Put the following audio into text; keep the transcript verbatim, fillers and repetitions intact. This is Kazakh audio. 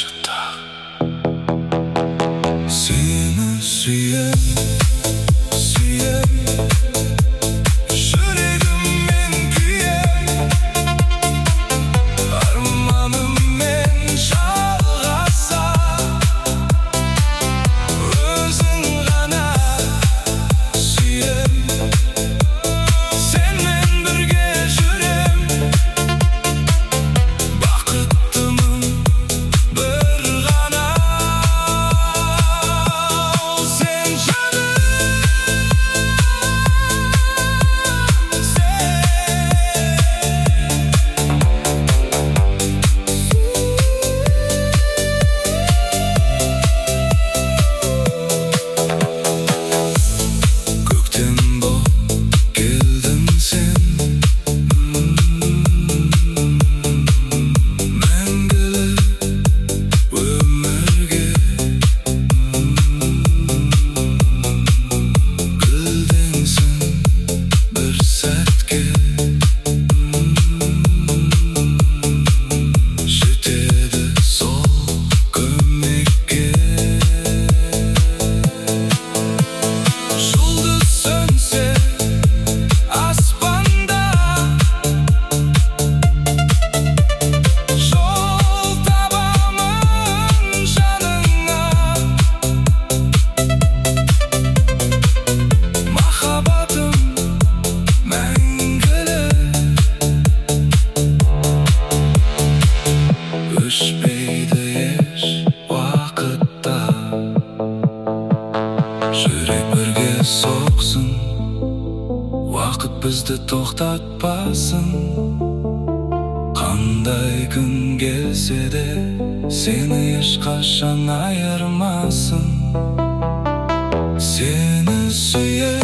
vaqtda seni suyab suyab yuragim men kuyab armonim men chalg'asa o'zing g'ana suyab sen men birga yuram baqitdiman bir g'ana sen janim ko'kdan bo'lib kelding sen mangulik umrga bilding sen bir satga жетеді сол көмекке жұлдыз сөнсе аспанда жол табамын жаныңа махаббатым мәңгілік өшпейді еш уақытта жүрек бірге соқсын уақыт бізді тоқтатпасын қандай күн келсе де сені ешқашан айырмасын сені сүйем